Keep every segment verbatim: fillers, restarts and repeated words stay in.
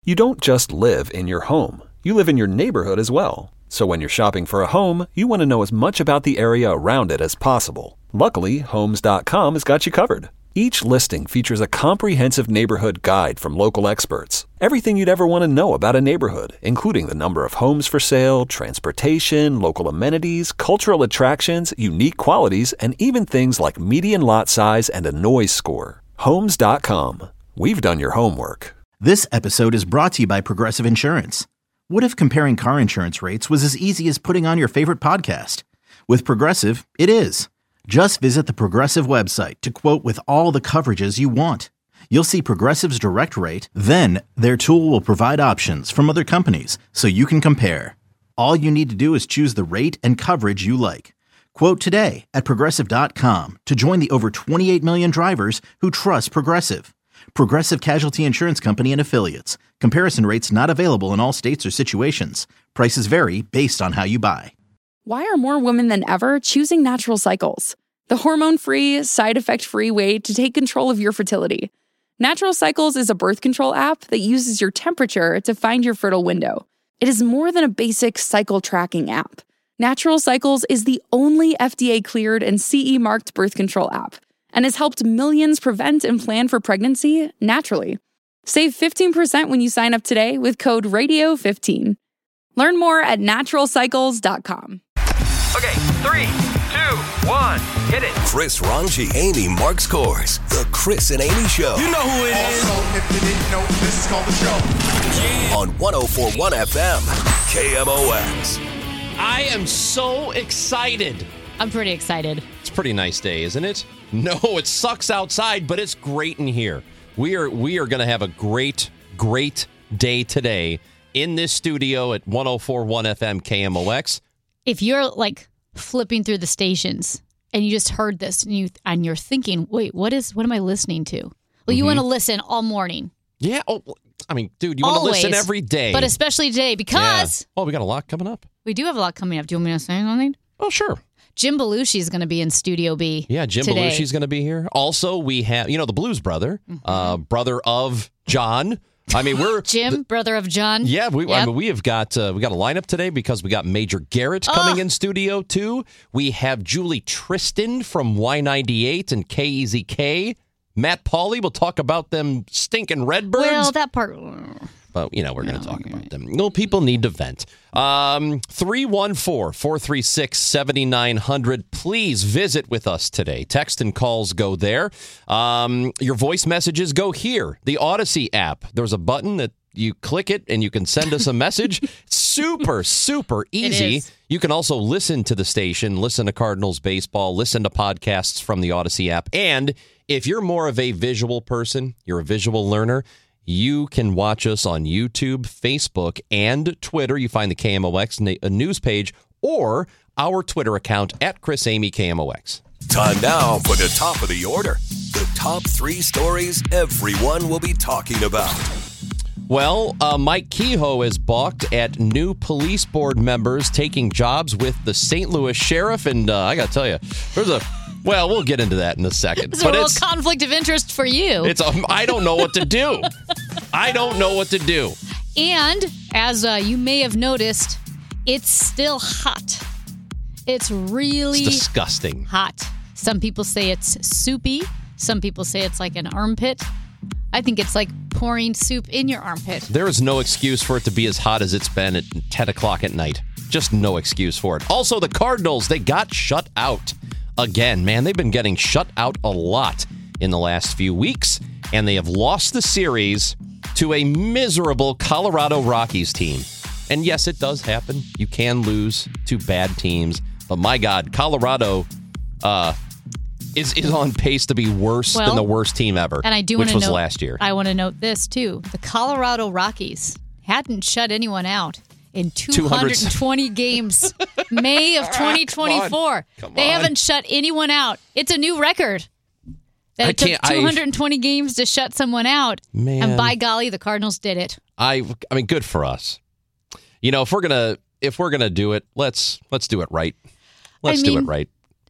You don't just live in your home. You live in your neighborhood as well. So when you're shopping for a home, you want to know as much about the area around it as possible. Luckily, Homes dot com has got you covered. Each listing features a comprehensive neighborhood guide from local experts. Everything you'd ever want to know about a neighborhood, including the number of homes for sale, transportation, local amenities, cultural attractions, unique qualities, and even things like median lot size and a noise score. Homes dot com. We've done your homework. This episode is brought to you by Progressive Insurance. What if comparing car insurance rates was as easy as putting on your favorite podcast? With Progressive, it is. Just visit the Progressive website to quote with all the coverages you want. You'll see Progressive's direct rate, then their tool will provide options from other companies so you can compare. All you need to do is choose the rate and coverage you like. Quote today at Progressive dot com to join the over twenty-eight million drivers who trust Progressive. Progressive Casualty Insurance Company and Affiliates. Comparison rates not available in all states or situations. Prices vary based on how you buy. Why are more women than ever choosing Natural Cycles? The hormone-free, side-effect-free way to take control of your fertility. Natural Cycles is a birth control app that uses your temperature to find your fertile window. It is more than a basic cycle tracking app. Natural Cycles is the only F D A-cleared and C E-marked birth control app and has helped millions prevent and plan for pregnancy naturally. Save fifteen percent when you sign up today with code radio fifteen. Learn more at natural cycles dot com. Okay, three, two, one, hit it. Chris Ranji, Amy Marks Kors, The Chris and Amy Show. You know who it is. Also, if you didn't know, this is called The Show. Yeah. On one oh four point one F M, K M O X. I am so excited. I'm pretty excited. It's a pretty nice day, isn't it? No, it sucks outside, but it's great in here. We are we are going to have a great, great day today in this studio at one oh four point one F M K M O X. If you're like flipping through the stations and you just heard this and you and you're thinking, wait, what is what am I listening to? Well, mm-hmm. you want to listen all morning. Yeah. Oh, I mean, dude, you want to listen every day, but especially today because yeah. Oh, we got a lot coming up. We do have a lot coming up. Do you want me to say something? Oh, sure. Jim Belushi is going to be in Studio B. Yeah, Jim today. Belushi's going to be here. Also, we have, you know, the Blues Brother, mm-hmm. uh, brother of John. I mean, we're Jim, the, brother of John. Yeah, we yep. I mean, we have got uh, we got a lineup today because we got Major Garrett coming oh. in studio too. We have Julie Tristan from Y ninety-eight and K E Z K. Matt Pauley will talk about them stinking Redbirds. Well, that part. But, you know, we're going to no, talk about right. them. No, people need to vent. Um, three one four, four three six, seven nine zero zero. Please visit with us today. Text and calls go there. Um, your voice messages go here. The Odyssey app. There's a button that you click it and you can send us a message. Super, super easy. You can also listen to the station, listen to Cardinals baseball, listen to podcasts from the Odyssey app. And if you're more of a visual person, you're a visual learner, you can watch us on YouTube, Facebook, and Twitter. You find the K M O X news page or our Twitter account at Chris Amy K M O X. Time now for the top of the order. The top three stories everyone will be talking about. Well, uh, Mike Kehoe is balked at new police board members taking jobs with the Saint Louis Sheriff. And uh, I got to tell you, there's a... Well, we'll get into that in a second. It's a real conflict of interest for you. It's a, I don't know what to do. I don't know what to do. And as uh, you may have noticed, it's still hot. It's really it's disgusting. Hot. Some people say it's soupy. Some people say it's like an armpit. I think it's like pouring soup in your armpit. There is no excuse for it to be as hot as it's been at ten o'clock at night. Just no excuse for it. Also, the Cardinals, they got shut out. Again, man, they've been getting shut out a lot in the last few weeks, and they have lost the series to a miserable Colorado Rockies team. And yes, it does happen. You can lose to bad teams, but my God, Colorado uh, is is on pace to be worse well, than the worst team ever, and I do which was note, last year. I want to note this, too. The Colorado Rockies hadn't shut anyone out in two hundred twenty games. May of twenty twenty-four. Come on. Come they on. haven't shut anyone out. It's a new record. That I it took can't, two hundred twenty I, games to shut someone out. Man. And by golly, the Cardinals did it. I I mean, good for us. You know, if we're gonna if we're gonna do it, let's let's do it right. Let's I mean, do it right.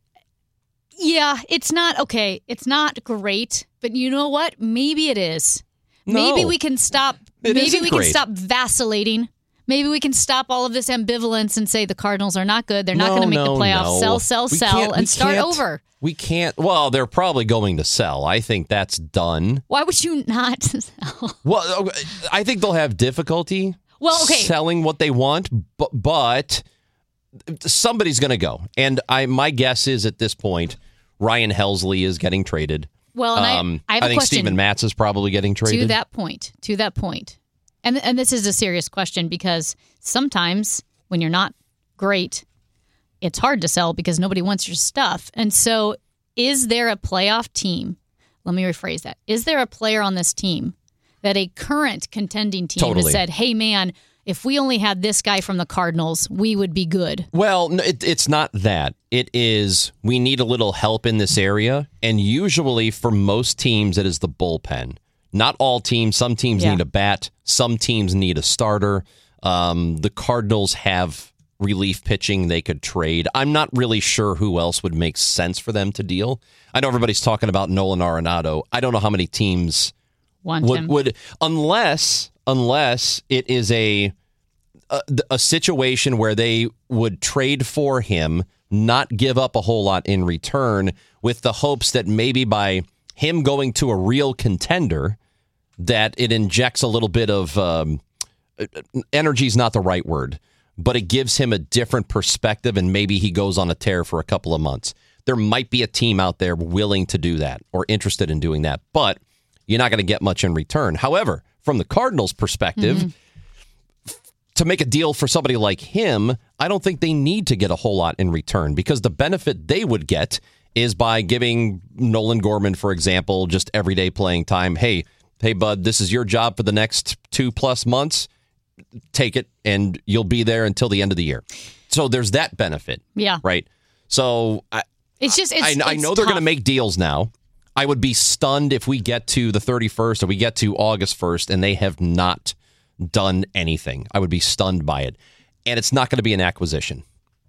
Yeah, it's not okay. It's not great, but you know what? Maybe it is. No. Maybe we can stop It maybe isn't we great. can stop vacillating. Maybe we can stop all of this ambivalence and say the Cardinals are not good. They're not No, going to make no, the playoffs. no. Sell, sell, We sell, can't- we and start can't- over. We can't. Well, they're probably going to sell. I think that's done. Why would you not sell? Well, I think they'll have difficulty Well, okay. selling what they want, but, but somebody's going to go. And I, my guess is at this point, Ryan Helsley is getting traded. Well, and Um, I, I have a think question. Steven Matz is probably getting traded. To that point, to that point. And and this is a serious question because sometimes when you're not great, it's hard to sell because nobody wants your stuff. And so is there a playoff team? Let me rephrase that. Is there a player on this team that a current contending team Totally. has said, hey, man, if we only had this guy from the Cardinals, we would be good? Well, no, it, it's not that. It is we need a little help in this area. And usually for most teams, it is the bullpen. Not all teams. Some teams Yeah. need a bat. Some teams need a starter. Um, the Cardinals have relief pitching they could trade. I'm not really sure who else would make sense for them to deal. I know everybody's talking about Nolan Arenado. I don't know how many teams Want would, him. would unless unless it is a, a a situation where they would trade for him, not give up a whole lot in return, with the hopes that maybe by him going to a real contender, that it injects a little bit of um, energy is not the right word, but it gives him a different perspective, and maybe he goes on a tear for a couple of months. There might be a team out there willing to do that or interested in doing that, but you're not going to get much in return. However, from the Cardinals' perspective, mm-hmm. to make a deal for somebody like him, I don't think they need to get a whole lot in return, because the benefit they would get is by giving Nolan Gorman, for example, just everyday playing time. Hey, hey, bud, this is your job for the next two plus months. Take it, and you'll be there until the end of the year. So there's that benefit. Yeah. Right. So I, It's just, it's, I, I it's know they're tough. going to make deals now. I would be stunned if we get to the thirty-first or we get to August first and they have not done anything. I would be stunned by it. And it's not going to be an acquisition.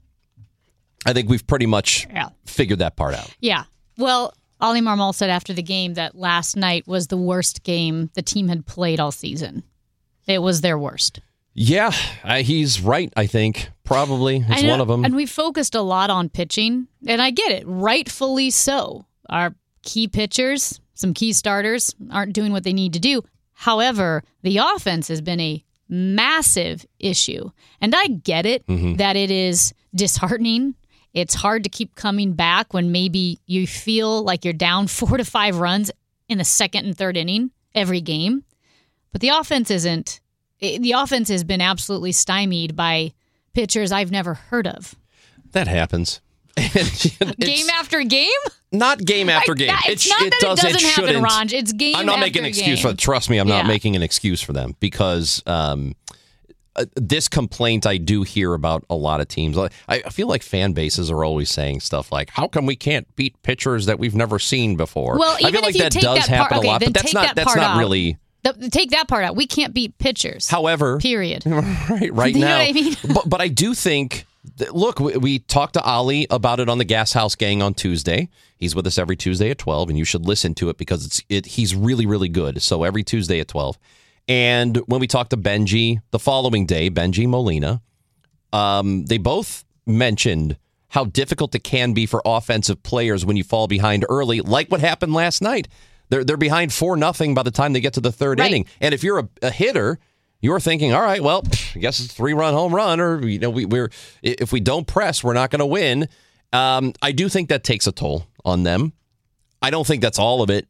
I think we've pretty much Yeah. figured that part out. Yeah. Well, Ollie Marmol said after the game that last night was the worst game the team had played all season. It was their worst. Yeah, uh, he's right, I think. Probably. It's I know, one of them. And we focused a lot on pitching, and I get it, rightfully so. Our key pitchers, some key starters, aren't doing what they need to do. However, the offense has been a massive issue. And I get it Mm-hmm. that it is disheartening. It's hard to keep coming back when maybe you feel like you're down four to five runs in the second and third inning every game. But the offense isn't. The offense has been absolutely stymied by pitchers I've never heard of. That happens. It's Game after game? not game after Like, game. that- it's not that it doesn't happen, shouldn't. Raj. It's game I'm not after making an excuse game. for them. Trust me, I'm not Yeah. making an excuse for them, because um, uh, this complaint I do hear about a lot of teams. I, I feel like fan bases are always saying stuff like, how come we can't beat pitchers that we've never seen before? Well, I even feel like if you that take does that happen part- okay, a lot, then but that's take not that that's part not out. really. The- take that part out. We can't beat pitchers. However, Period. right, right You know now. what I mean? but, but I do think, that, look, we, we talked to Ali about it on the Gas House Gang on Tuesday. He's with us every Tuesday at twelve, and you should listen to it because it's it. He's really, really good. So every Tuesday at twelve. And when we talked to Benji the following day, Benji Molina, um, they both mentioned how difficult it can be for offensive players when you fall behind early, like what happened last night. They're they're behind four nothing by the time they get to the third Right. inning. And if you're a, a hitter, you're thinking, all right, well, I guess it's a three-run home run, or you know, we, we're if we don't press, we're not going to win. Um, I do think that takes a toll on them. I don't think that's all of it.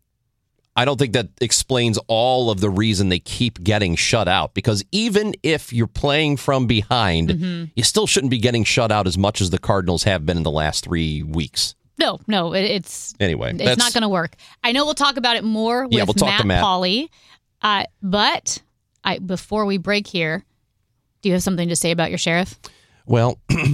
I don't think that explains all of the reason they keep getting shut out, because even if you're playing from behind, Mm-hmm. you still shouldn't be getting shut out as much as the Cardinals have been in the last three weeks. No, no, it, it's Anyway, it's that's- not going to work. I know we'll talk about it more with Yeah, we'll talk Matt, to Matt. Pauley, uh, but I, before we break here, do you have something to say about your sheriff? Well,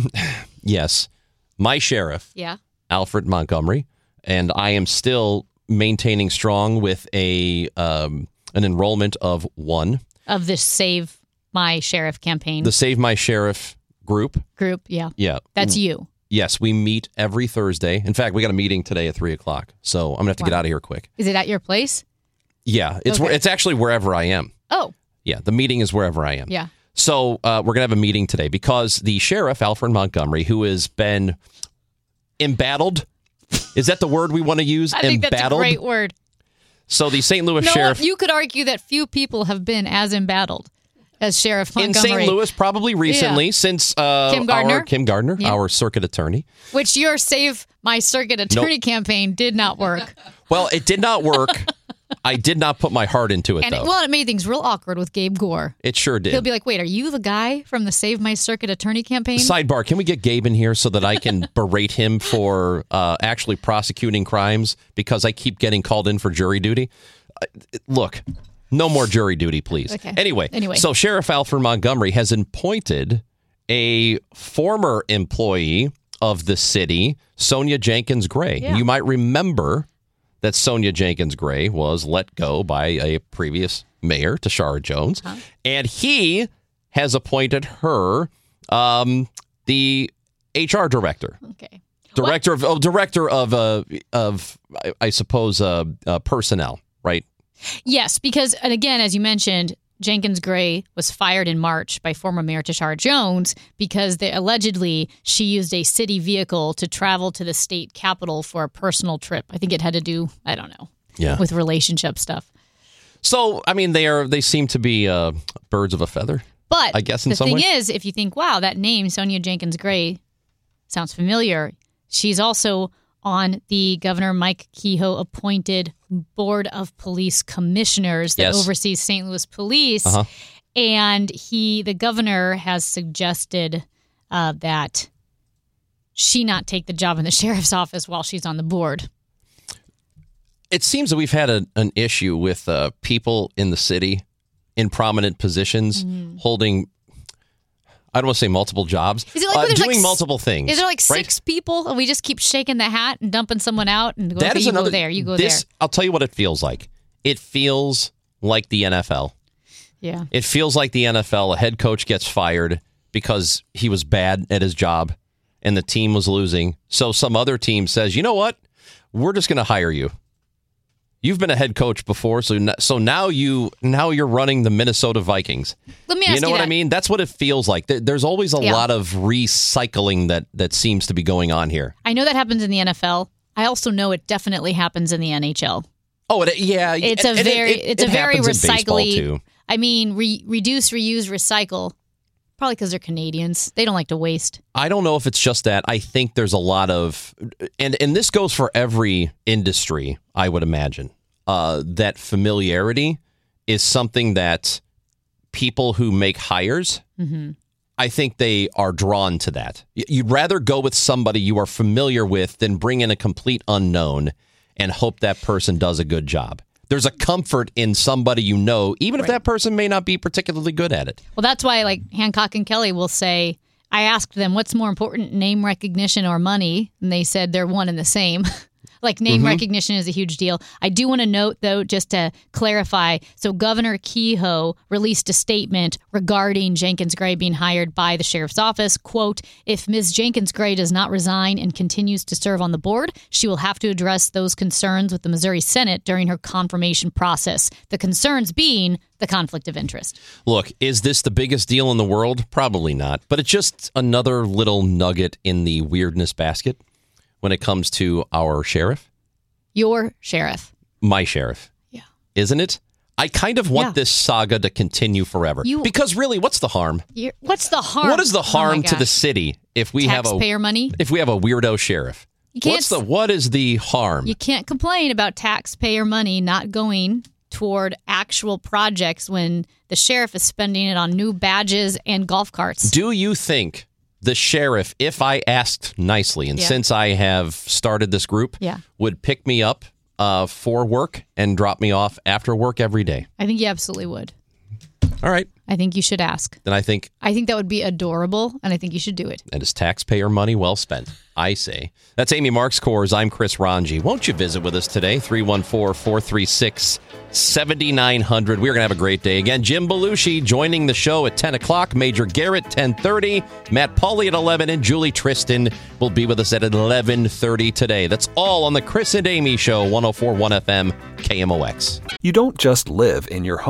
yes, my sheriff, Yeah. Alfred Montgomery, and I am still maintaining strong with a um, an enrollment of one. Of this Save My Sheriff campaign The Save My Sheriff group. group. Yeah. Yeah. That's you. Yes, we meet every Thursday. In fact, we got a meeting today at three o'clock, so I'm gonna have to get Wow. out of here quick. Is it at your place? Yeah, it's Okay. where it's actually wherever I am. Oh, Yeah, the meeting is wherever I am. Yeah. So uh, we're going to have a meeting today because the sheriff, Alfred Montgomery, who has been embattled, is that the word we want to use? I think embattled? That's a great word. So the Saint Louis no, sheriff... You could argue that few people have been as embattled as Sheriff Montgomery. In Saint Louis, probably recently, yeah. since uh, Kim Gardner, our, Kim Gardner yeah. our circuit attorney. Which your Save My Circuit Attorney nope. campaign did not work. Well, it did not work. I did not put my heart into it, and though. It, well, it made things real awkward with Gabe Gore. It sure did. He'll be like, wait, are you the guy from the Save My Circuit Attorney campaign? Sidebar, can we get Gabe in here so that I can berate him for uh, actually prosecuting crimes because I keep getting called in for jury duty? Uh, look, no more jury duty, please. Okay. Anyway, anyway, so Sheriff Alfred Montgomery has appointed a former employee of the city, Sonia Jenkins Gray. Yeah. You might remember that Sonia Jenkins Gray was let go by a previous mayor, Tashara Jones, huh? and he has appointed her um, the H R director. Okay. Director what? of oh, director of uh, of I, I suppose uh, uh, personnel, right? Yes, because and again, as you mentioned, Jenkins Gray was fired in March by former Mayor Tashara Jones because they, allegedly she used a city vehicle to travel to the state capitol for a personal trip. I think it had to do, I don't know, yeah. with relationship stuff. So, I mean, they are they seem to be uh, birds of a feather. But I guess in the some thing way. is, if you think, wow, that name, Sonia Jenkins Gray, sounds familiar, she's also on the Governor Mike Kehoe appointed Board of Police Commissioners that yes. oversees Saint Louis Police. Uh-huh. And he, the governor, has suggested uh, that she not take the job in the sheriff's office while she's on the board. It seems that we've had a, an issue with uh, people in the city in prominent positions mm. holding, I don't want to say multiple jobs, is it like uh, doing like, multiple things. Is there like right? six people and we just keep shaking the hat and dumping someone out and go, that okay, is you another, go there, you go this, there? I'll tell you what it feels like. It feels like the N F L. Yeah. It feels like the N F L, a head coach gets fired because he was bad at his job and the team was losing. So some other team says, you know what? We're just going to hire you. You've been a head coach before, so so now you now you're running the Minnesota Vikings. Let me ask you You know you what that. I mean? That's what it feels like. There's always a yeah. lot of recycling that that seems to be going on here. I know that happens in the N F L. I also know it definitely happens in the N H L. Oh, it, yeah. It's a and very it, it, it's it a very recycly. Too. I mean, re, reduce, reuse, recycle. Probably because they're Canadians. They don't like to waste. I don't know if it's just that. I think there's a lot of, and and this goes for every industry, I would imagine. Uh, that familiarity is something that people who make hires, mm-hmm. I think they are drawn to that. You'd rather go with somebody you are familiar with than bring in a complete unknown and hope that person does a good job. There's a comfort in somebody you know, even if right. that person may not be particularly good at it. Well, that's why like Hancock and Kelly will say, I asked them, what's more important, name recognition or money? And they said they're one and the same. Like name mm-hmm. recognition is a huge deal. I do want to note, though, just to clarify. So Governor Kehoe released a statement regarding Jenkins Gray being hired by the sheriff's office. Quote, if Miz Jenkins Gray does not resign and continues to serve on the board, she will have to address those concerns with the Missouri Senate during her confirmation process. The concerns being the conflict of interest. Look, is this the biggest deal in the world? Probably not. But it's just another little nugget in the weirdness basket. When it comes to our sheriff? Your sheriff. My sheriff. Yeah. Isn't it? I kind of want yeah. this saga to continue forever. You, because really, what's the harm? What's the harm? What is the harm oh to the city if we Taxpayer have a taxpayer money? If we have a weirdo sheriff? You can't, what's the what is the harm? You can't complain about taxpayer money not going toward actual projects when the sheriff is spending it on new badges and golf carts. Do you think the sheriff, if I asked nicely, and yeah. since I have started this group, yeah. would pick me up uh, for work and drop me off after work every day? I think you absolutely would. All right. I think you should ask. Then I think... I think that would be adorable, and I think you should do it. And it's taxpayer money well spent, I say. That's Amy Marks Coors. I'm Chris Ranji. Won't you visit with us today? three one four, four three six, seven nine zero zero. We're going to have a great day. Again, Jim Belushi joining the show at ten o'clock. Major Garrett, ten thirty. Matt Pauly at eleven. And Julie Tristan will be with us at eleven thirty today. That's all on the Chris and Amy Show, one oh four point one F M, K M O X. You don't just live in your home.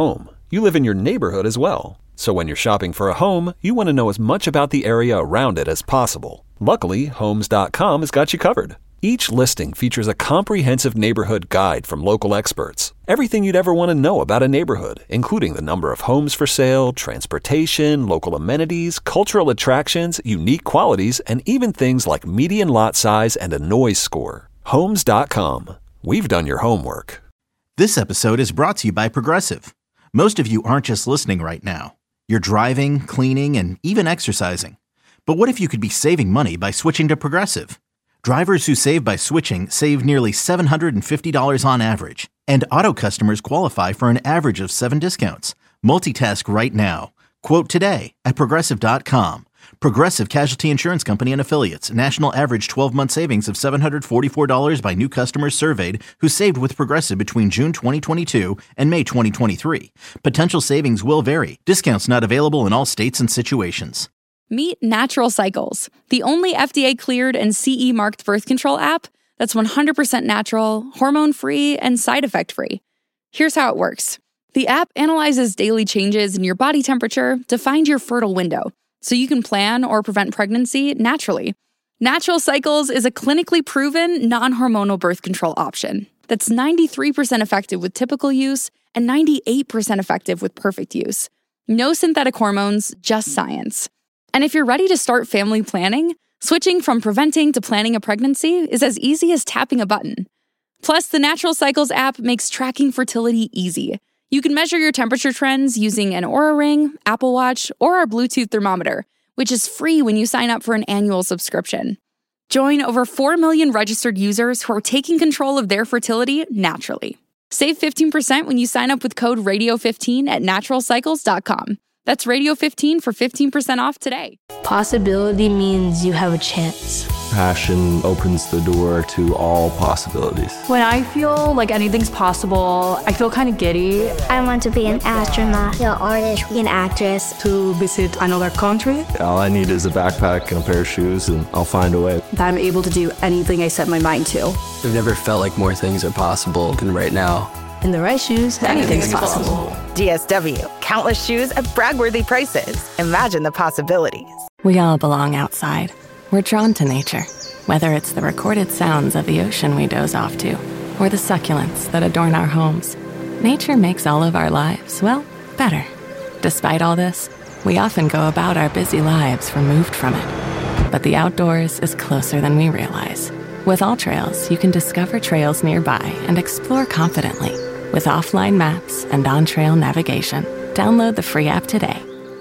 you live in your neighborhood as well. So when you're shopping for a home, you want to know as much about the area around it as possible. Luckily, Homes dot com has got you covered. Each listing features a comprehensive neighborhood guide from local experts. Everything you'd ever want to know about a neighborhood, including the number of homes for sale, transportation, local amenities, cultural attractions, unique qualities, and even things like median lot size and a noise score. Homes dot com. We've done your homework. This episode is brought to you by Progressive. Most of you aren't just listening right now. You're driving, cleaning, and even exercising. But what if you could be saving money by switching to Progressive? Drivers who save by switching save nearly seven hundred fifty dollars on average. And auto customers qualify for an average of seven discounts. Multitask right now. Quote today at Progressive dot com. Progressive Casualty Insurance Company and Affiliates. National average twelve-month savings of seven hundred forty-four dollars by new customers surveyed who saved with Progressive between June twenty twenty-two and May twenty twenty-three. Potential savings will vary. Discounts not available in all states and situations. Meet Natural Cycles, the only F D A-cleared and C E-marked birth control app that's one hundred percent natural, hormone-free, and side effect-free. Here's how it works. The app analyzes daily changes in your body temperature to find your fertile window, so you can plan or prevent pregnancy naturally. Natural Cycles is a clinically proven, non-hormonal birth control option that's ninety-three percent effective with typical use and ninety-eight percent effective with perfect use. No synthetic hormones, just science. And if you're ready to start family planning, switching from preventing to planning a pregnancy is as easy as tapping a button. Plus, the Natural Cycles app makes tracking fertility easy. You can measure your temperature trends using an Oura Ring, Apple Watch, or our Bluetooth thermometer, which is free when you sign up for an annual subscription. Join over four million registered users who are taking control of their fertility naturally. Save fifteen percent when you sign up with code radio fifteen at natural cycles dot com. That's radio fifteen for fifteen percent off today. Possibility means you have a chance. Passion opens the door to all possibilities. When I feel like anything's possible, I feel kind of giddy. I want to be an astronaut, an artist, an actress. To visit another country. All I need is a backpack and a pair of shoes, and I'll find a way. That I'm able to do anything I set my mind to. I've never felt like more things are possible than right now. In the right shoes, anything's, anything's possible. possible. D S W. Countless shoes at brag-worthy prices. Imagine the possibilities. We all belong outside. We're drawn to nature. Whether it's the recorded sounds of the ocean we doze off to, or the succulents that adorn our homes, nature makes all of our lives, well, better. Despite all this, we often go about our busy lives removed from it. But the outdoors is closer than we realize. With AllTrails, you can discover trails nearby and explore confidently. With offline maps and on-trail navigation, download the free app today.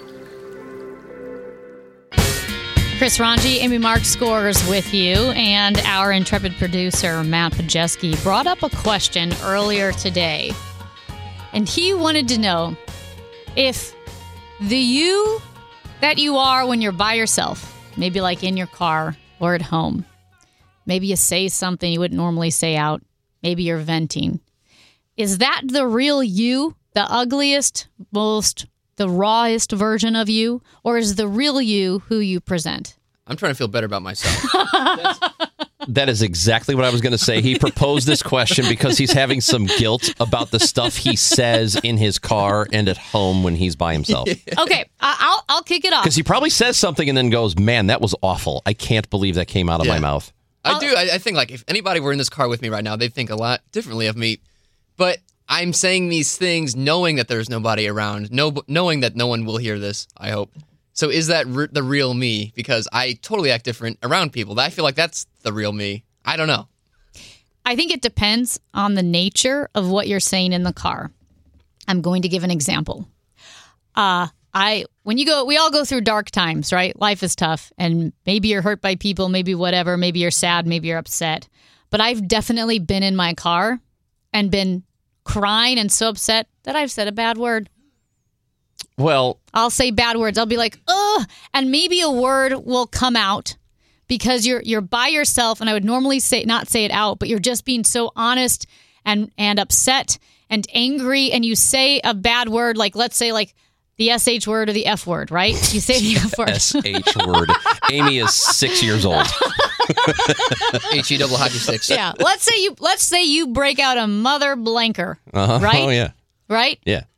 Chris Ranji, Amy Mark Scores with you, and our intrepid producer, Matt Pajeski, brought up a question earlier today. And he wanted to know if the you that you are when you're by yourself, maybe like in your car or at home, maybe you say something you wouldn't normally say out, maybe you're venting, is that the real you, the ugliest, most, the rawest version of you, or is the real you who you present? I'm trying to feel better about myself. That is exactly what I was going to say. He proposed this question because he's having some guilt about the stuff he says in his car and at home when he's by himself. Okay, I'll I'll kick it off. Because he probably says something and then goes, man, that was awful. I can't believe that came out of yeah. my mouth. I I'll, do. I, I think like if anybody were in this car with me right now, they'd think a lot differently of me. But I'm saying these things knowing that there's nobody around, no, knowing that no one will hear this, I hope. So is that re- the real me? Because I totally act different around people. I feel like that's the real me. I don't know. I think it depends on the nature of what you're saying in the car. I'm going to give an example. Uh, I when you go, we all go through dark times, right? Life is tough, and maybe you're hurt by people, maybe whatever, maybe you're sad, maybe you're upset. But I've definitely been in my car and been crying and so upset that I've said a bad word. Well, I'll say bad words. I'll be like, ugh, and maybe a word will come out because you're you're by yourself, and I would normally say not say it out, but you're just being so honest and and upset and angry, and you say a bad word, like let's say like the S H word or the F word, right? You say the F word. S H word. Amy is six years old. H E double hockey sticks. Yeah. Let's say you let's say you break out a mother blanker. Uh-huh. Right? Oh yeah. Right? Yeah.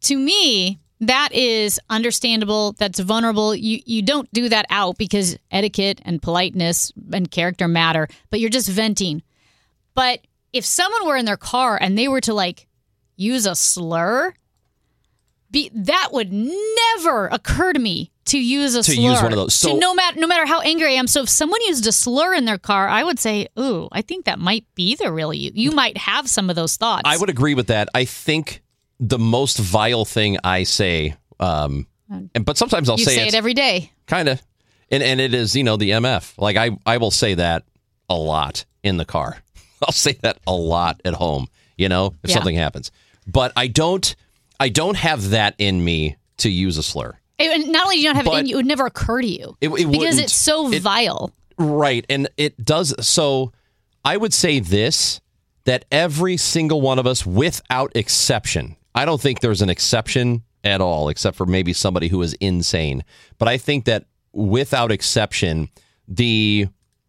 to me, that is understandable. That's vulnerable. You you don't do that out because etiquette and politeness and character matter, but you're just venting. But if someone were in their car and they were to like use a slur, be, that would never occur to me to use a to slur. use one of those. So, to no matter no matter how angry I am. So if someone used a slur in their car, I would say, "Ooh, I think that might be the real you." You might have some of those thoughts. I would agree with that. I think the most vile thing I say, um, and but sometimes I'll you say, say it every day, kind of, and and it is, you know, the M F. Like I I will say that a lot in the car. I'll say that a lot at home. You know, if Yeah. something happens, but I don't I don't have that in me to use a slur. And not only do you not have But it in you, it would never occur to you It- it because wouldn't. it's so It- vile. Right. And it does. So I would say this, that every single one of us, without exception, I don't think there's an exception at all, except for maybe somebody who is insane. But I think that without exception, the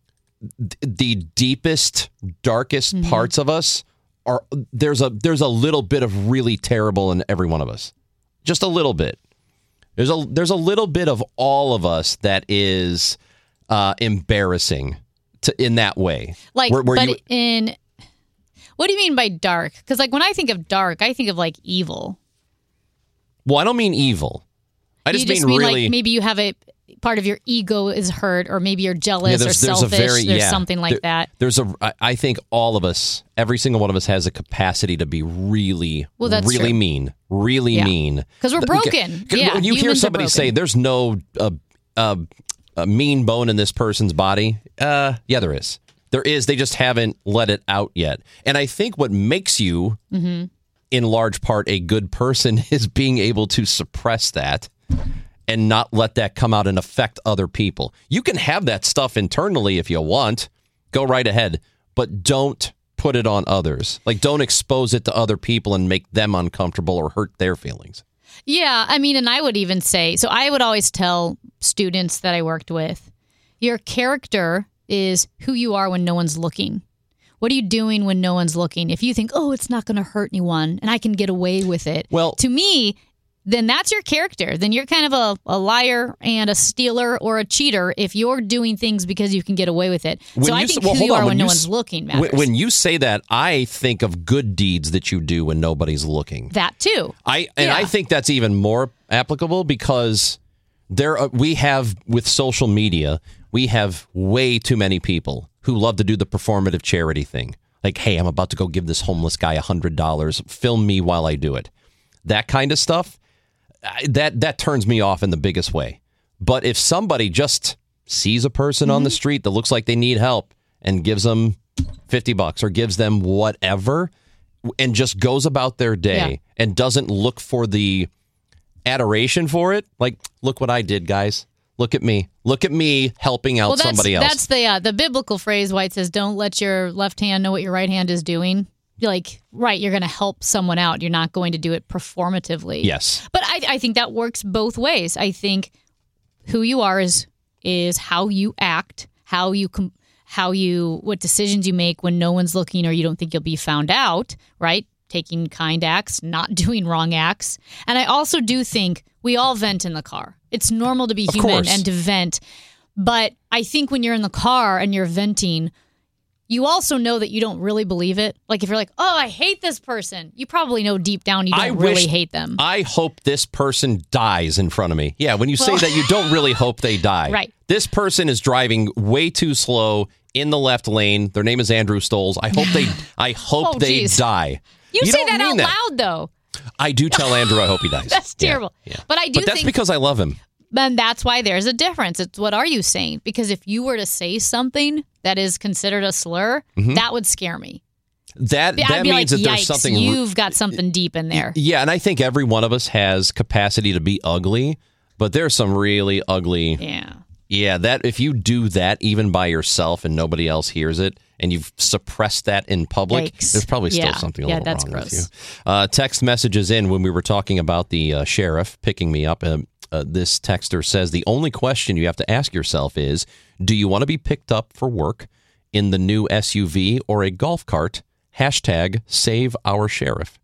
the deepest, darkest Mm-hmm. parts of us are there's a there's a little bit of really terrible in every one of us. Just a little bit. There's a there's a little bit of all of us that is uh, embarrassing to in that way. Like, Where- where but you- in what do you mean by dark? Because like when I think of dark, I think of like evil. well, I don't mean evil. I just, you just mean, mean really. like maybe you have a part of your ego is hurt, or maybe you're jealous Yeah, or there's- there's a selfish. very- there's yeah. something like There- that. There's a. I- I think all of us, every single one of us, has a capacity to be really, Well, that's really true. mean, really Yeah. mean. 'Cause we're Th- broken. okay, Yeah, when you hear humans are somebody say, broken. "There's no uh, uh, a mean bone in this person's body," uh, yeah, there is. There is. They just haven't let it out yet. And I think what makes you, Mm-hmm. in large part, a good person is being able to suppress that and not let that come out and affect other people. You can have that stuff internally if you want. Go right ahead. But don't put it on others. Like, don't expose it to other people and make them uncomfortable or hurt their feelings. Yeah, I mean, and I would even say, so I would always tell students that I worked with, your character is who you are when no one's looking. What are you doing when no one's looking? If you think, oh, it's not going to hurt anyone and I can get away with it. Well, to me, then that's your character. Then you're kind of a, a liar and a stealer or a cheater if you're doing things because you can get away with it. When so I you think s- well, who hold you on. are when, When no you one's s- looking matters. When, when you say that, I think of good deeds that you do when nobody's looking. that too. I and Yeah. I think that's even more applicable because there are, we have with social media, we have way too many people who love to do the performative charity thing. Like, hey, I'm about to go give this homeless guy one hundred dollars. Film me while I do it. That kind of stuff, I- that that turns me off in the biggest way. But if somebody just sees a person on the street that looks like they need help and gives them fifty bucks or gives them whatever and just goes about their day Yeah. and doesn't look for the adoration for it, like, look what I did, guys. Look at me. Look at me helping out Well, that's, somebody else. that's the uh, the biblical phrase. White says, "Don't let your left hand know what your right hand is doing." You're like, right, you're going to help someone out. You're not going to do it performatively. Yes. But I, I think that works both ways. I think who you are is is how you act, how you com- how you what decisions you make when no one's looking or you don't think you'll be found out. Right, taking kind acts, not doing wrong acts. And I also do think we all vent in the car. It's normal to be Of human course. and to vent. But I think when you're in the car and you're venting, you also know that you don't really believe it. Like if you're like, oh, I hate this person, you probably know deep down you don't I really wish- hate them. I hope this person dies in front of me. Yeah, when you say Well- that, you don't really hope they die. Right. This person is driving way too slow in the left lane. Their name is Andrew Stoles. I hope they I hope Oh, they geez. die. You, say don't that out mean that. loud, though. I do tell Andrew I hope he dies. That's Yeah, terrible. yeah. But I do But that's think because I love him. then that's why there's a difference. It's what are you saying? Because if you were to say something that is considered a slur, Mhm. that would scare me. That I'd that be means like, that there's yikes, something you've got something deep in there. Yeah, and I think every one of us has capacity to be ugly, but there's some really ugly. Yeah. Yeah, that if you do that even by yourself and nobody else hears it, and you've suppressed that in public, Yikes. there's probably still Yeah. something a Yeah, little that's wrong gross. with you. Uh, text messages in when we were talking about the uh, sheriff picking me up. Uh, uh, this texter says the only question you have to ask yourself is, do you want to be picked up for work in the new S U V or a golf cart? Hashtag save our sheriff.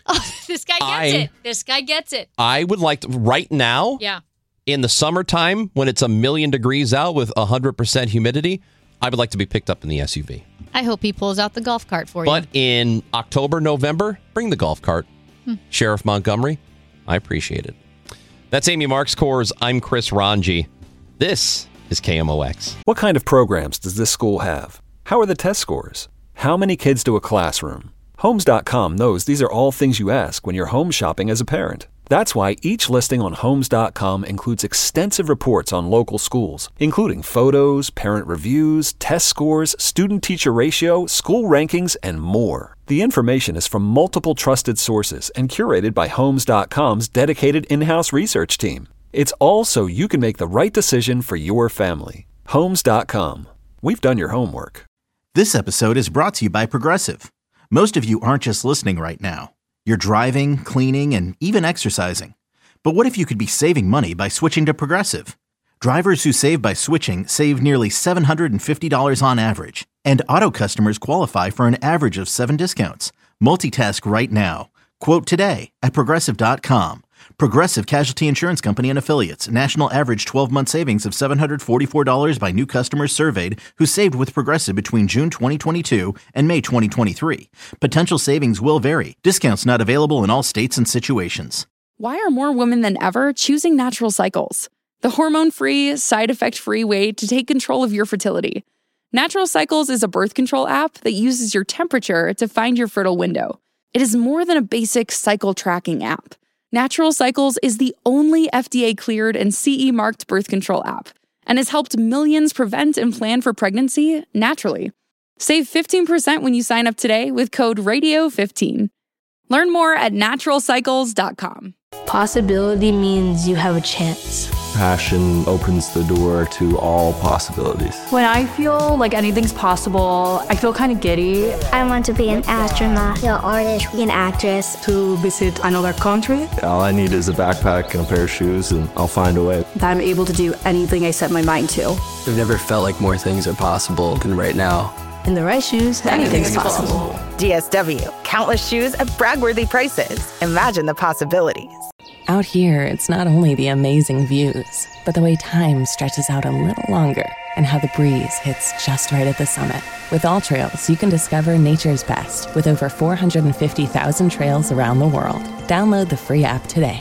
Oh, this guy gets I, it. This guy gets it. I would like to, right now, Yeah. in the summertime, when it's a million degrees out with one hundred percent humidity, I would like to be picked up in the S U V. I hope he pulls out the golf cart for But you. in October, November, bring the golf cart. Hmm. Sheriff Montgomery, I appreciate it. That's Amy Marks Coors. I'm Chris Ranji. This is K M O X. What kind of programs does this school have? How are the test scores? How many kids do a classroom? Homes dot com knows these are all things you ask when you're home shopping as a parent. That's why each listing on Homes dot com includes extensive reports on local schools, including photos, parent reviews, test scores, student-teacher ratio, school rankings, and more. The information is from multiple trusted sources and curated by Homes dot com's dedicated in-house research team. It's all so you can make the right decision for your family. Homes dot com. We've done your homework. This episode is brought to you by Progressive. Most of you aren't just listening right now. You're driving, cleaning, and even exercising. But what if you could be saving money by switching to Progressive? Drivers who save by switching save nearly seven hundred fifty dollars on average. And auto customers qualify for an average of seven discounts. Multitask right now. Quote today at Progressive dot com. Progressive Casualty Insurance Company and Affiliates. National average twelve-month savings of seven hundred forty-four dollars by new customers surveyed who saved with Progressive between June twenty twenty-two and May twenty twenty-three. Potential savings will vary. Discounts not available in all states and situations. Why are more women than ever choosing Natural Cycles? The hormone-free, side-effect-free way to take control of your fertility. Natural Cycles is a birth control app that uses your temperature to find your fertile window. It is more than a basic cycle tracking app. Natural Cycles is the only F D A-cleared and C E-marked birth control app and has helped millions prevent and plan for pregnancy naturally. Save fifteen percent when you sign up today with code radio fifteen. Learn more at natural cycles dot com. Possibility means you have a chance. Passion opens the door to all possibilities. When I feel like anything's possible, I feel kind of giddy. I want to be an astronaut, an artist, an actress. To visit another country. All I need is a backpack and a pair of shoes, and I'll find a way. That I'm able to do anything I set my mind to. I've never felt like more things are possible than right now. In the right shoes, anything's possible. D S W. Countless shoes at brag-worthy prices. Imagine the possibilities. Out here, it's not only the amazing views, but the way time stretches out a little longer and how the breeze hits just right at the summit. With All Trails, you can discover nature's best with over four hundred fifty thousand trails around the world. Download the free app today.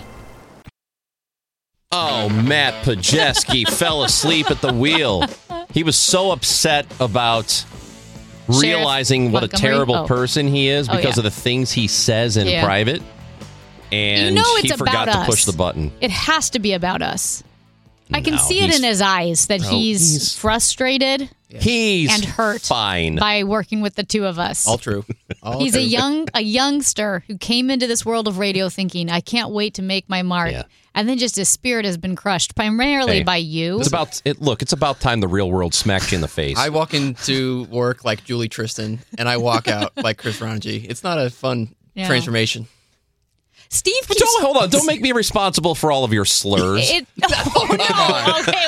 Oh, Matt Pajeski fell asleep at the wheel. He was so upset about realizing what a Montgomery? terrible Oh. person he is Oh, because yeah. of the things he says in Yeah. private. And You know it's he forgot about to push us. the button. It has to be about us. I can No, see it he's- in his eyes that No, he's, he's- frustrated He's and hurt fine. by working with the two of us. All true. All He's true. a young a youngster who came into this world of radio thinking, I can't wait to make my mark. Yeah. And then just his spirit has been crushed primarily Hey, by you. It's about it. Look, it's about time the real world smacked you in the face. I walk into work like Julie Tristan, and I walk out like Chris Ranji. It's not a fun Yeah. transformation. Steve keeps... Don't hold on. Don't make me responsible for all of your slurs. It, oh, no. Okay,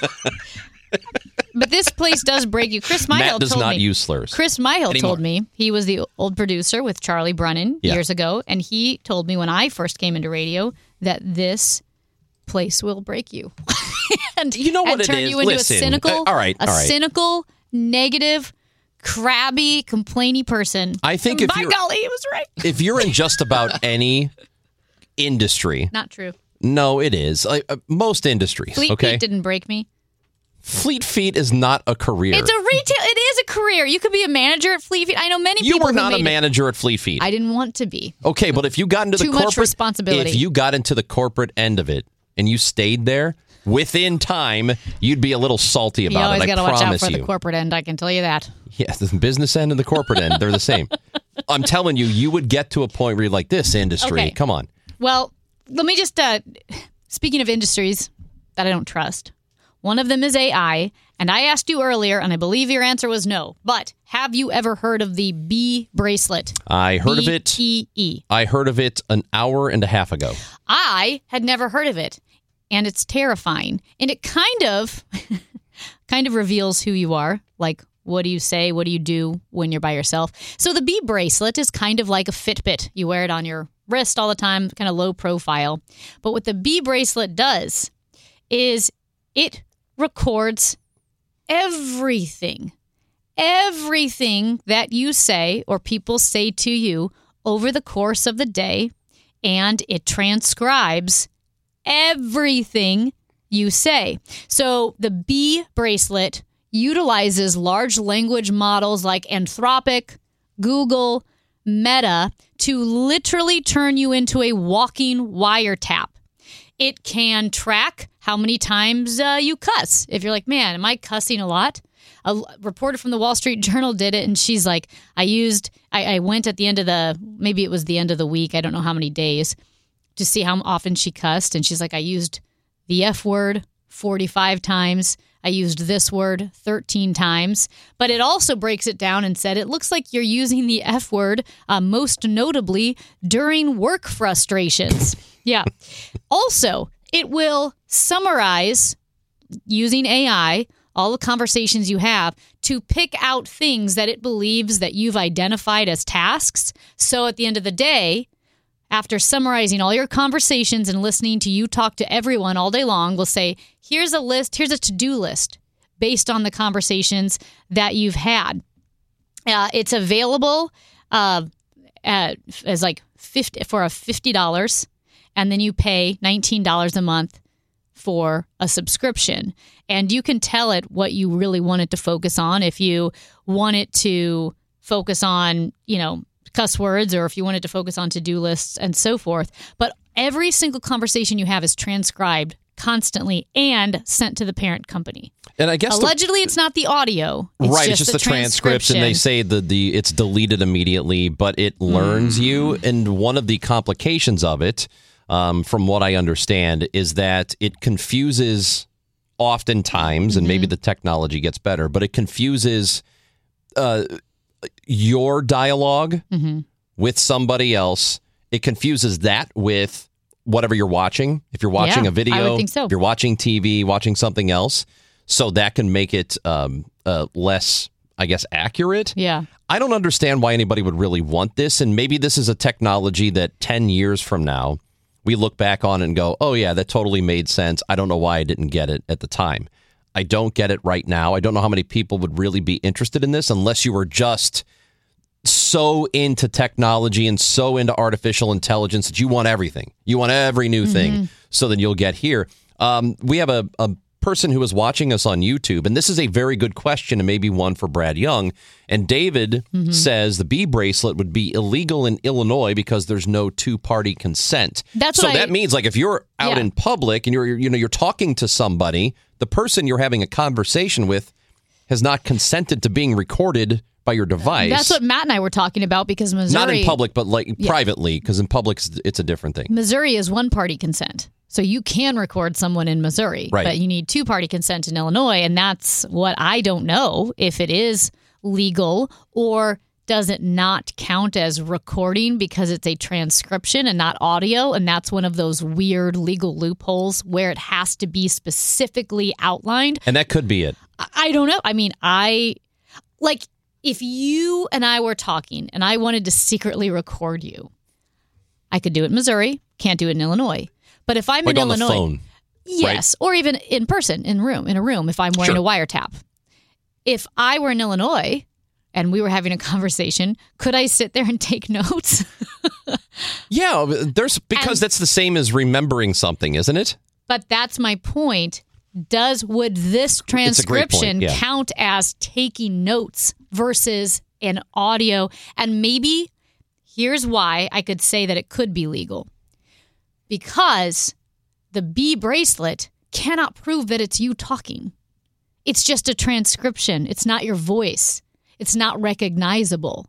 whoa. But this place does break you. Chris Myhill Matt does told not me, use slurs. Chris Myhill anymore. told me he was the old producer with Charlie Brennan Yeah. years ago, and he told me when I first came into radio that this place will break you. and You know what and it turn is? you into Listen, a cynical, uh, all right, a all right. cynical, negative, crabby, complainy person. I think And if by you're golly, he was right. if you're in just about any industry, Not true. no, it is. Like, uh, most industries. Fleet okay, Feet didn't break me. Fleet Feet is not a career. It's a retail. It is a career. You could be a manager at Fleet Feet. I know many you people. were who not a made it. manager at Fleet Feet. I didn't want to be. Okay, but if you got into the Too much corporate responsibility. if you got into the corporate end of it and you stayed there, within time, you'd be a little salty You about always it. got to I watch out promise for you. the corporate end. I can tell you that. Yes, the business end and the corporate end, they're the same. I'm telling you, you would get to a point where you're like, this industry, Okay. come on. Well, let me just. Uh, speaking of industries that I don't trust, one of them is A I. And I asked you earlier, and I believe your answer was no. But have you ever heard of the Bee bracelet? I heard of it. B E E. I heard of it an hour and a half ago. I had never heard of it, and it's terrifying. And it kind of, kind of reveals who you are. Like, what do you say? What do you do when you're by yourself? So the Bee bracelet is kind of like a Fitbit. You wear it on your wrist all the time, kind of low profile. But what the B bracelet does is it records everything, everything that you say or people say to you over the course of the day, and it transcribes everything you say. So the B bracelet utilizes large language models like Anthropic, Google, Meta to literally turn you into a walking wiretap. It can track how many times uh, you cuss. If you're like, man, am I cussing a lot? A reporter from the Wall Street Journal did it, and she's like, I used, I, I went at the end of the, maybe it was the end of the week, I don't know how many days, to see how often she cussed. And she's like, I used the F word forty-five times. I used this word thirteen times. But it also breaks it down and said, it looks like you're using the F word uh, most notably during work frustrations. Yeah. Also, it will summarize using A I all the conversations you have to pick out things that it believes that you've identified as tasks. So at the end of the day, after summarizing all your conversations and listening to you talk to everyone all day long, we'll say, here's a list, here's a to-do list based on the conversations that you've had. Uh, it's available uh, at, as like fifty for a fifty dollars, and then you pay nineteen dollars a month for a subscription. And you can tell it what you really want it to focus on. If you want it to focus on, you know, cuss words, or if you want it to focus on to-do lists and so forth. But every single conversation you have is transcribed constantly and sent to the parent company. And I guess allegedly the, it's not the audio. It's right, just it's just the, the transcripts, and they say the, the it's deleted immediately, but it learns mm. you. And one of the complications of it, um, from what I understand, is that it confuses oftentimes, mm-hmm. and maybe the technology gets better, but it confuses uh, your dialogue mm-hmm. with somebody else. It confuses that with whatever you're watching. If you're watching yeah, a video, I would think so. If you're watching T V, watching something else. So that can make it um, uh, less, I guess, accurate. Yeah. I don't understand why anybody would really want this. And maybe this is a technology that ten years from now, we look back on and go, oh, yeah, that totally made sense. I don't know why I didn't get it at the time. I don't get it right now. I don't know how many people would really be interested in this unless you were just so into technology and so into artificial intelligence that you want everything. You want every new thing. Mm-hmm. So then you'll get here. Um, we have a, a person who is watching us on YouTube, and this is a very good question and maybe one for Brad Young. And David mm-hmm. says the B bracelet would be illegal in Illinois because there's no two-party consent. That's so what that I, means like if you're out yeah. in public and you're you know you're talking to somebody, the person you're having a conversation with has not consented to being recorded by your device. That's what Matt and I were talking about, because Missouri... Not in public, but like yeah. privately, because in public it's a different thing. Missouri is one-party consent. So you can record someone in Missouri, right. but you need two-party consent in Illinois, and that's what I don't know, if it is legal, or does it not count as recording because it's a transcription and not audio, and that's one of those weird legal loopholes where it has to be specifically outlined. And that could be it. I don't know. I mean, I... Like, if you and I were talking and I wanted to secretly record you, I could do it in Missouri, can't do it in Illinois. But if I'm like in on Illinois, the phone, yes, right? Or even in person, in room, in a room, if I'm wearing sure. a wiretap. If I were in Illinois and we were having a conversation, could I sit there and take notes? yeah, there's because and, that's the same as remembering something, isn't it? But that's my point. Does would this transcription yeah. count as taking notes versus an audio? And maybe here's why I could say that it could be legal. Because the B bracelet cannot prove that it's you talking. It's just a transcription. It's not your voice. It's not recognizable.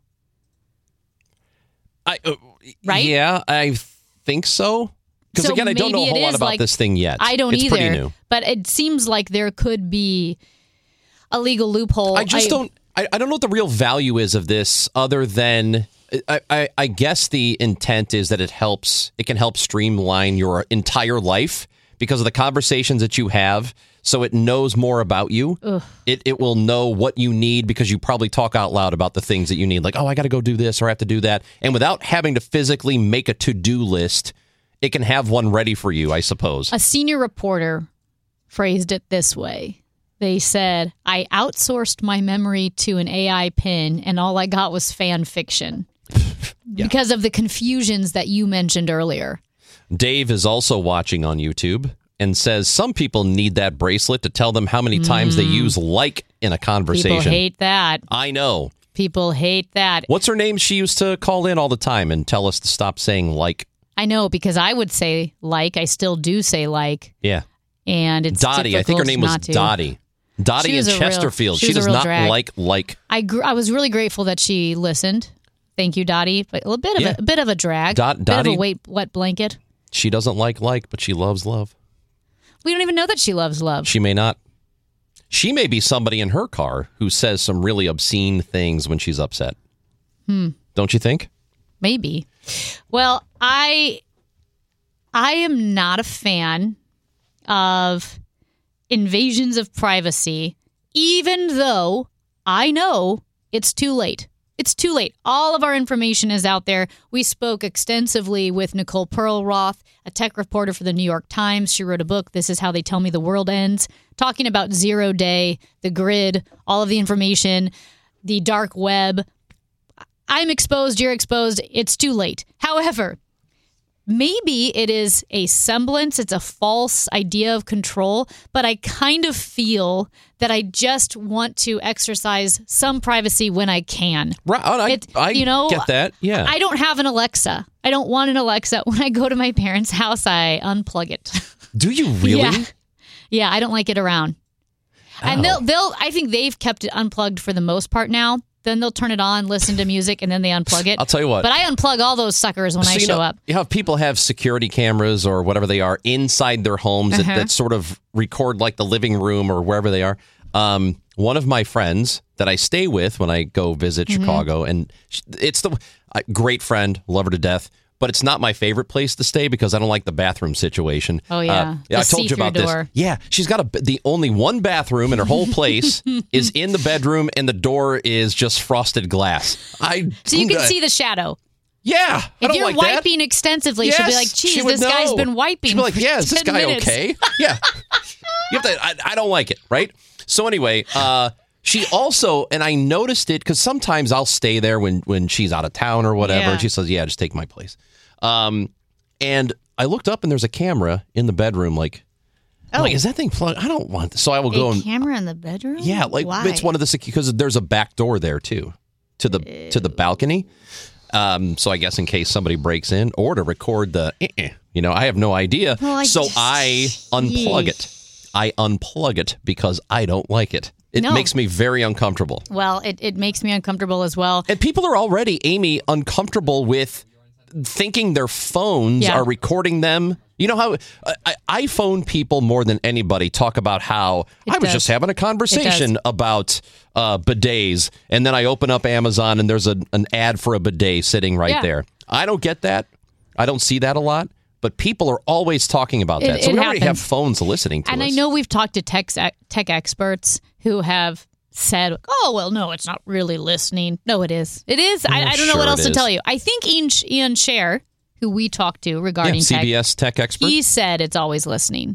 I uh, right? Yeah, I think so. Because so again, I don't know a whole lot about like, this thing yet. I don't it's either. Pretty new. But it seems like there could be a legal loophole. I just I, don't. I, I don't know what the real value is of this, other than I, I, I guess the intent is that it helps. It can help streamline your entire life because of the conversations that you have. so it knows more about you. Ugh. It it will know what you need because you probably talk out loud about the things that you need. Like, oh, I got to go do this or I have to do that. And without having to physically make a to-do list, it can have one ready for you, I suppose. A senior reporter phrased it this way. They said, I outsourced my memory to an A I pin, and all I got was fan fiction. Yeah. Because of the confusions that you mentioned earlier. Dave is also watching on YouTube and says some people need that bracelet to tell them how many times mm. they use like in a conversation. People hate that. I know. People hate that. What's her name? She used to call in all the time and tell us to stop saying like. I know, because I would say like. I still do say like. Yeah. And it's Dottie. I think her name was to. Dottie. Dottie in Chesterfield. Real, she, she does not drag. like like. I gr- I was really grateful that she listened. Thank you, Dottie. But a bit of yeah. a, a bit of a drag. Dot, a Dottie, bit of a wet, wet blanket. She doesn't like like, but she loves love. We don't even know that she loves love. She may not. She may be somebody in her car who says some really obscene things when she's upset. Hmm. Don't you think? Maybe. Well, I I am not a fan of invasions of privacy, even though I know it's too late. It's too late. All of our information is out there. We spoke extensively with Nicole Perlroth, a tech reporter for the New York Times. She wrote a book, This Is How They Tell Me the World Ends, talking about zero day, the grid, all of the information, the dark web. I'm exposed, you're exposed. It's too late. However, maybe it is a semblance, it's a false idea of control, but I kind of feel that I just want to exercise some privacy when I can. Right, I, it, I you know, get that, yeah. I don't have an Alexa. I don't want an Alexa. When I go to my parents' house, I unplug it. Do you really? Yeah, yeah I don't like it around. Oh. And they'll, they'll, I think they've kept it unplugged for the most part now. Then they'll turn it on, listen to music, and then they unplug it. I'll tell you what. But I unplug all those suckers when so I you show know, up. You have people have security cameras or whatever they are inside their homes Uh-huh. that, that sort of record like the living room or wherever they are. Um, one of my friends that I stay with when I go visit Mm-hmm. Chicago, and it's the uh, great friend, love her to death. But it's not my favorite place to stay because I don't like the bathroom situation. Oh, yeah. Uh, yeah, The I told you about see-through door. this. Yeah, she's got a, the only one bathroom in her whole place is in the bedroom, and the door is just frosted glass. I So you can see the shadow. Yeah, I If don't you're like that. wiping extensively, she'll be like, Yes, she geez, would this guy's know. been wiping She'd be like, for yeah, is this ten guy minutes. okay? Yeah. You have to, I, I don't like it, right? So anyway, uh, she also, and I noticed it because sometimes I'll stay there when, when she's out of town or whatever. Yeah. And she says, yeah, just take my place. Um, and I looked up and there's a camera in the bedroom. Like, I'm Oh. like, is that thing plugged? I don't want this. So I will go A and camera in the bedroom? yeah, like Why? it's one of the because there's a back door there too, to the Ew. to the balcony. Um, so I guess in case somebody breaks in or to record the, eh-eh, you know, I have no idea. Well, I so just- I unplug Yeesh. it. I unplug it because I don't like it. It No. makes me very uncomfortable. Well, it, it makes me uncomfortable as well. And people are already, Amy, uncomfortable with thinking their phones Yeah. are recording them. You know how I, I iPhone people more than anybody talk about how It I was does. just having a conversation about uh, bidets, and then I open up Amazon and there's a, an ad for a bidet sitting right Yeah. there. I don't get that. I don't see that a lot. But people are always talking about It- that. So it we already have happens. phones listening to And us. I know we've talked to tech, tech experts who have said, oh, well, no, it's not really listening. No, it is. It is. I, Yeah, I don't know sure what it else to is. tell you. I think Ian, Ian Scher, who we talked to regarding yeah, tech, C B S tech expert. he said it's always listening.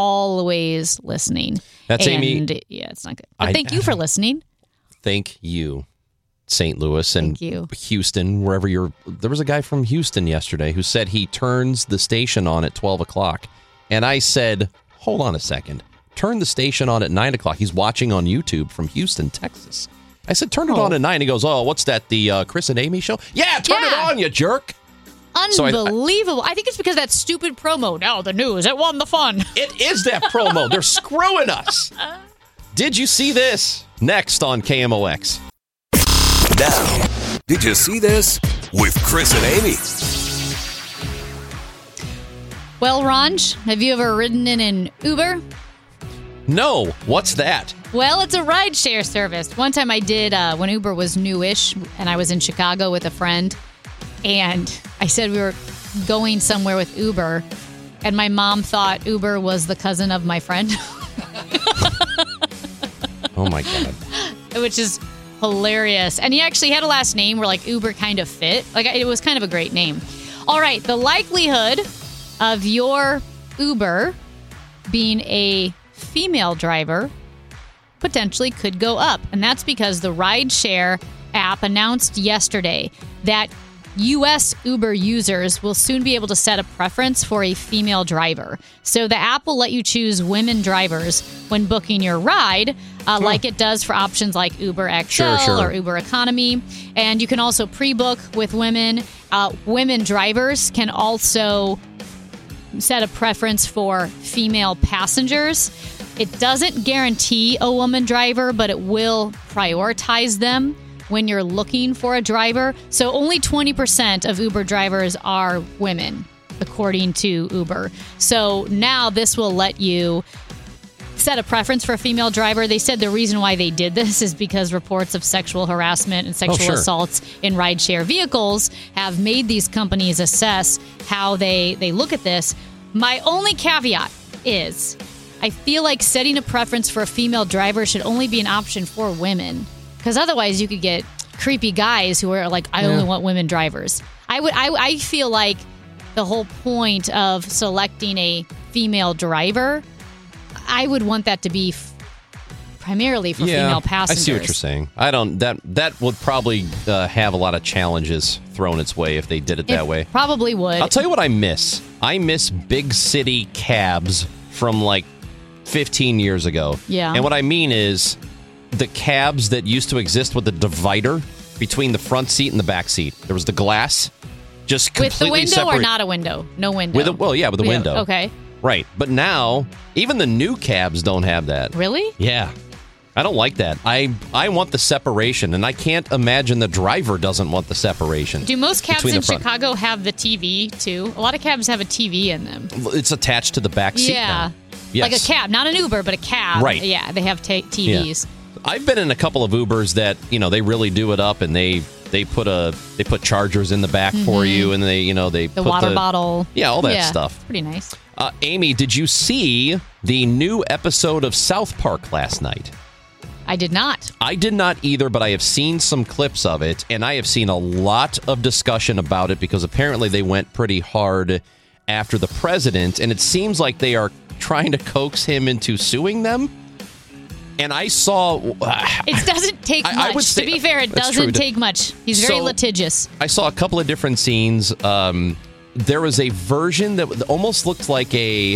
Always listening. That's and, Amy. Yeah, it's not good. But I- thank you for listening. Thank you, Saint Louis and Thank you. Houston, wherever you're. There was a guy from Houston yesterday who said he turns the station on at twelve o'clock. And I said, hold on a second. Turn the station on at nine o'clock. He's watching on YouTube from Houston, Texas. I said, turn it Oh. on at nine. He goes, oh, what's that, the uh, Chris and Amy show? Yeah, turn it Yeah. on, you jerk. So I- Unbelievable. I, think it's because of that stupid promo. Now the news, it won the fun. It is that promo. They're screwing us. Did you see this? Next on K M O X. Now, did you see this? With Chris and Amy. Well, Ranj, have you ever ridden in an Uber? No, what's that? Well, it's a rideshare service. One time I did uh, when Uber was newish, and I was in Chicago with a friend, and I said we were going somewhere with Uber, and my mom thought Uber was the cousin of my friend. Oh, my God. Which is hilarious. And he actually had a last name where, like, Uber kind of fit. Like, it was kind of a great name. All right, the likelihood of your Uber being a female driver potentially could go up. And that's because the rideshare app announced yesterday that U S Uber users will soon be able to set a preference for a female driver. So the app will let you choose women drivers when booking your ride, uh, Sure. like it does for options like Uber X L Sure, sure. or Uber Economy. And you can also pre-book with women. Uh, women drivers can also set a preference for female passengers. It doesn't guarantee a woman driver, but it will prioritize them when you're looking for a driver. So only twenty percent of Uber drivers are women, according to Uber. So now this will let you set a preference for a female driver. They said the reason why they did this is because reports of sexual harassment and sexual Oh, sure. assaults in rideshare vehicles have made these companies assess how they, they look at this. My only caveat is I feel like setting a preference for a female driver should only be an option for women. Because otherwise you could get creepy guys who are like, I Yeah. only want women drivers. I would. I, I feel like the whole point of selecting a female driver, I would want that to be f- primarily for Yeah, female I passengers. see what you're saying. I don't. That that would probably uh, have a lot of challenges thrown its way if they did it that It way. Probably would. I'll tell you what I miss. I miss big city cabs from like fifteen years ago. Yeah. And what I mean is the cabs that used to exist with the divider between the front seat and the back seat. There was the glass, just With completely the window separate. or not a window? No window. With a, well, yeah, with the Yeah, window. Okay. Right. But now, even the new cabs don't have that. Really? Yeah. I don't like that. I I want the separation, and I can't imagine the driver doesn't want the separation. Do most cabs between in the front. Chicago have the T V too? A lot of cabs have a T V in them. It's attached to the back seat yeah. now. Yes. Like a cab, not an Uber, but a cab. Right. Yeah, they have ta- T Vs. I've been in a couple of Ubers that, you know, they really do it up, and they they put a they put chargers in the back for Mhm. you, and they, you know, they The put water the, bottle. Yeah, all that Yeah, stuff. Pretty nice. Uh, Amy, did you see the new episode of South Park last night? I did not. I did not either, but I have seen some clips of it, and I have seen a lot of discussion about it because apparently they went pretty hard after the president, and it seems like they are trying to coax him into suing them. And I saw... Uh, It doesn't take I- much. I would say- to be fair, it that's doesn't true. take much. He's very So- litigious. I saw a couple of different scenes. Um, there was a version that almost looked like a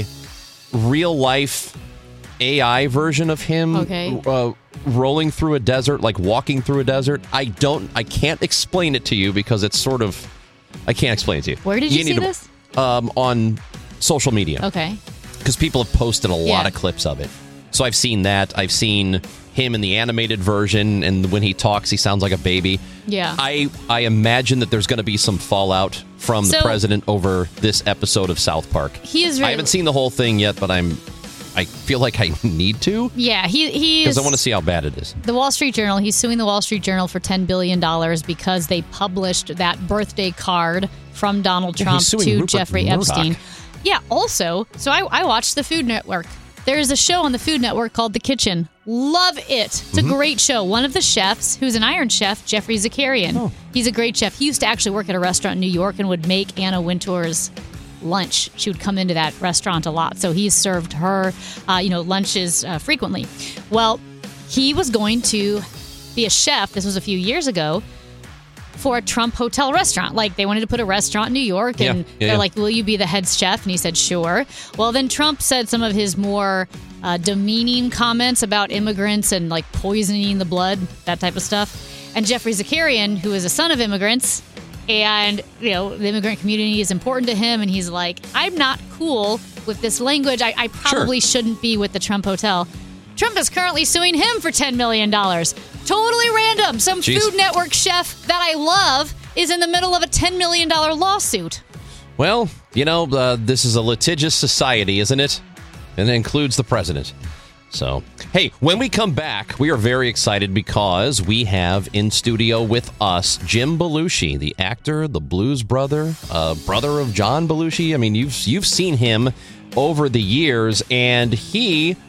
real-life A I version of him Okay. uh, rolling through a desert, like walking through a desert. I don't... I can't explain it to you because it's sort of... I can't explain it to you. Where did you need see to- this? Um, on social media. Okay. Because people have posted a lot Yeah. of clips of it. So I've seen that. I've seen him in the animated version, and when he talks, he sounds like a baby. Yeah. I, I imagine that there's going to be some fallout from the So- president over this episode of South Park. He is I really- haven't seen the whole thing yet, but I'm I feel like I need to Yeah, he he because is. I want to see how bad it is. The Wall Street Journal, he's suing the Wall Street Journal for ten billion dollars because they published that birthday card from Donald Yeah, Trump he's suing to Rupert Jeffrey Murdoch. Epstein. Yeah, also, so I, I watched the Food Network. There's a show on the Food Network called The Kitchen. Love it. It's a Mm-hmm. great show. One of the chefs, who's an Iron Chef, Jeffrey Zakarian. Oh. He's a great chef. He used to actually work at a restaurant in New York and would make Anna Wintour's lunch. She would come into that restaurant a lot. So he served her, uh, you know, lunches uh, frequently. Well, he was going to be a chef. This was a few years ago for a Trump hotel restaurant. Like, they wanted to put a restaurant in New York, and Yeah, yeah, they're yeah. like, will you be the head chef? And he said, sure. Well, then Trump said some of his more uh, demeaning comments about immigrants and like poisoning the blood, that type of stuff. And Jeffrey Zakarian, who is a son of immigrants, and, you know, the immigrant community is important to him, and he's like, I'm not cool with this language. I, I probably shouldn't be with the Trump hotel. Trump is currently suing him for ten million dollars. Totally random. Some Jeez. Food Network chef that I love is in the middle of a ten million dollars lawsuit. Well, you know, uh, this is a litigious society, isn't it? And it includes the president. So, hey, when we come back, we are very excited because we have in studio with us Jim Belushi, the actor, the blues brother, uh, brother of John Belushi. I mean, you've you've seen him over the years, and he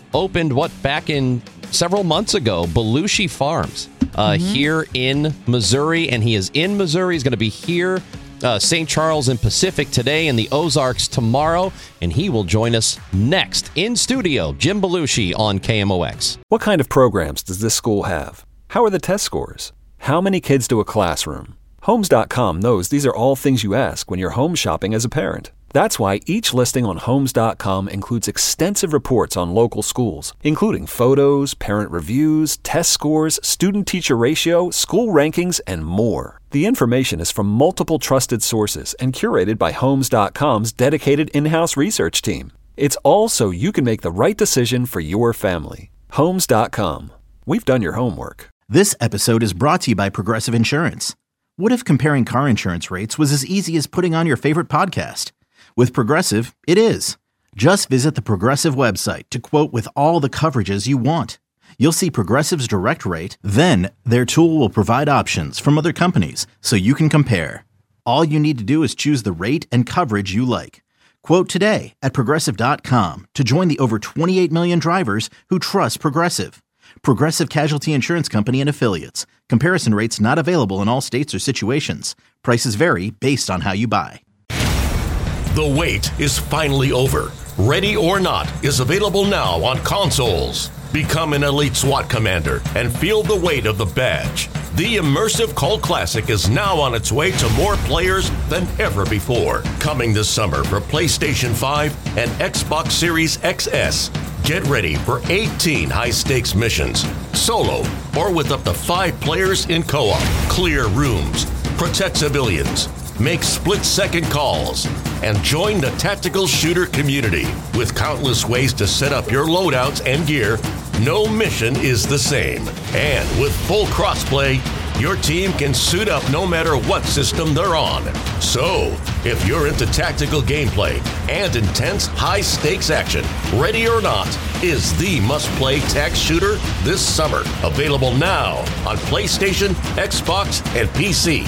opened, what, back in several months ago, Belushi Farms uh, mm-hmm. here in Missouri. And he is in Missouri. He's going to be here, uh, Saint Charles and Pacific today, and the Ozarks tomorrow. And he will join us next in studio. Jim Belushi on K M O X. What kind of programs does this school have? How are the test scores? How many kids do a classroom? Homes dot com knows these are all things you ask when you're home shopping as a parent. That's why each listing on Homes dot com includes extensive reports on local schools, including photos, parent reviews, test scores, student-teacher ratio, school rankings, and more. The information is from multiple trusted sources and curated by Homes dot com's dedicated in-house research team. It's all so you can make the right decision for your family. Homes dot com. We've done your homework. This episode is brought to you by Progressive Insurance. What if comparing car insurance rates was as easy as putting on your favorite podcast? With Progressive, it is. Just visit the Progressive website to quote with all the coverages you want. You'll see Progressive's direct rate, then their tool will provide options from other companies so you can compare. All you need to do is choose the rate and coverage you like. Quote today at Progressive dot com to join the over twenty-eight million drivers who trust Progressive. Progressive Casualty Insurance Company and Affiliates. Comparison rates not available in all states or situations. Prices vary based on how you buy. The wait is finally over. Ready or Not is available now on consoles. Become an elite SWAT commander and feel the weight of the badge. The immersive Cult Classic is now on its way to more players than ever before. Coming this summer for PlayStation five and Xbox Series X S. Get ready for eighteen high-stakes missions, solo or with up to five players in co-op. Clear rooms, protect civilians, make split-second calls, and join the tactical shooter community. With countless ways to set up your loadouts and gear, no mission is the same. And with full crossplay, your team can suit up no matter what system they're on. So, if you're into tactical gameplay and intense high-stakes action, Ready or Not is the must-play tac shooter this summer. Available now on PlayStation, Xbox, and P C.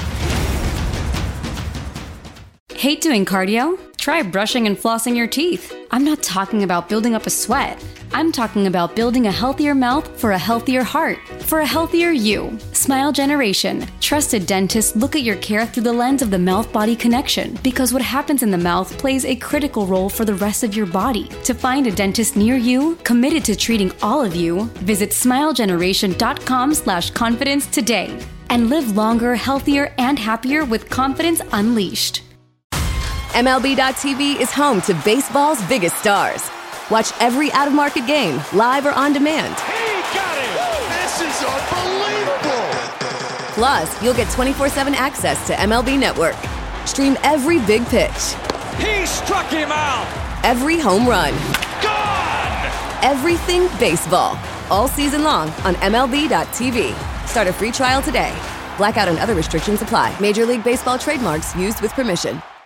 Hate doing cardio? Try brushing and flossing your teeth. I'm not talking about building up a sweat. I'm talking about building a healthier mouth for a healthier heart, for a healthier you. Smile Generation. Trusted dentists look at your care through the lens of the mouth-body connection, because what happens in the mouth plays a critical role for the rest of your body. To find a dentist near you, committed to treating all of you, visit smilegeneration.com slash confidence today. And live longer, healthier, and happier with confidence unleashed. M L B dot T V is home to baseball's biggest stars. Watch every out-of-market game, live or on demand. He got it! This is unbelievable! Plus, you'll get twenty-four seven access to M L B Network. Stream every big pitch. He struck him out! Every home run. Gone! Everything baseball. All season long on M L B dot T V. Start a free trial today. Blackout and other restrictions apply. Major League Baseball trademarks used with permission.